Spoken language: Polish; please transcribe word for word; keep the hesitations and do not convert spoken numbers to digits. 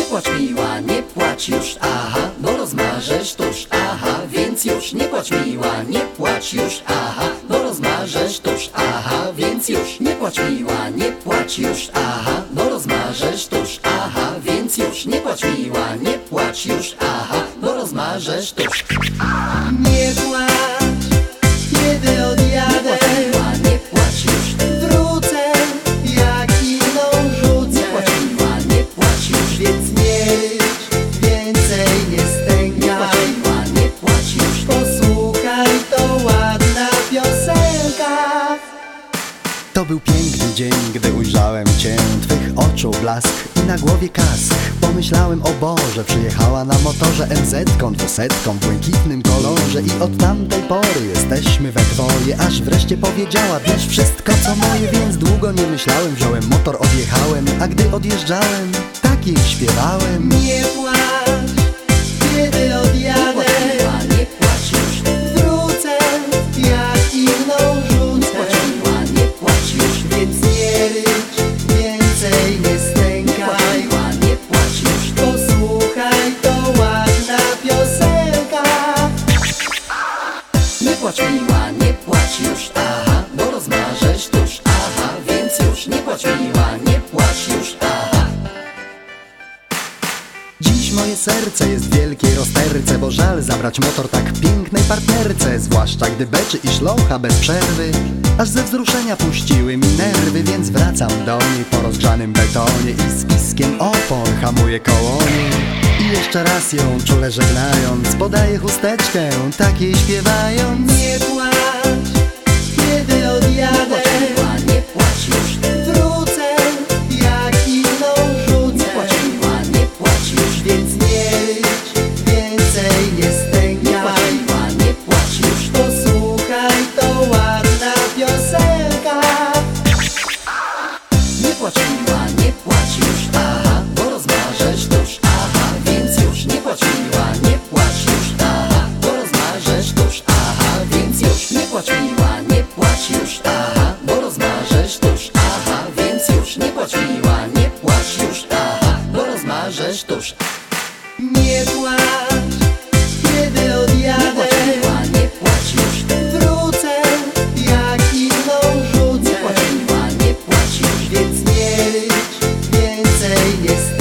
płacz miła, nie płacz już, aha, bo rozmarzesz tuż, aha, więc już nie płacz miła, nie płacz już, aha, bo rozmarzesz tuż, aha, więc już nie płacz miła, nie płacz już, aha, bo rozmarzesz tuż, aha, więc już nie płacz miła, nie płacz już, aha, bo rozmarzesz tuż. Nie płacz, kiedy odjadę, nie płacz już, wrócę, jak inną rzucę. nie płacz miła, nie płacz już, Więc nie rycz, więcej nie nie płacz stękaj. miła, nie płacz już. Posłuchaj, to ładna piosenka. To był piękny dzień, gdy ujrzałem Cię, Twych oczu blask i na głowie kask. Pomyślałem, o Boże, przyjechała na motorze em zetką, dwusetką w błękitnym kolorze. I od tamtej pory jesteśmy we dwoje, aż wreszcie powiedziała: bierz wszystko co moje. Więc długo nie myślałem, wziąłem motor, odjechałem, a gdy odjeżdżałem, tak jej śpiewałem. Nie płacz, kiedy Nie odjadę, płacz miła, nie płacz już, wrócę, jak inną nie płacz rzucę. miła, nie płacz już, Więc nie rycz, więcej nie nie płacz stękaj. miła, nie płacz już. Posłuchaj, to ładna piosenka. Nie płacz miła, nie płacz już, aha, bo rozmarzesz tuż, aha, więc już nie płacz miła, nie płacz już, aha. Dziś moje serce jest w wielkiej rozterce, bo żal zabrać motor tak pięknej partnerce, zwłaszcza gdy beczy i szlocha bez przerwy, aż ze wzruszenia puściły mi nerwy. Więc wracam do niej po rozgrzanym betonie i z piskiem opon hamuję koło niej. I jeszcze raz ją czule żegnając, podaję chusteczkę, tak jej śpiewając. Nie płacz, kiedy Nie odjadę, płacz miła, nie płacz już, wrócę, jak inną nie płacz rzucę. miła, nie płacz już, Więc nie rycz, więcej nie nie płacz stękaj. miła, nie płacz już. Posłuchaj, to ładna piosenka. Nie płacz miła, nie płacz już, aha, bo rozmarzesz tuż, aha, więc już nie płacz miła, nie płacz już, aha, bo rozmarzesz tuż, aha, więc już nie płacz miła, nie płacz już, aha, bo rozmarzesz tuż, aha, więc już nie płacz miła, nie płacz już, aha, bo rozmarzesz tuż. Nie płacz, kiedy Nie odjadę, płacz miła, nie płacz już, wrócę, jak inną nie rzucę. płacz miła, nie płacz już, Więc nie rycz, więcej nie stękaj.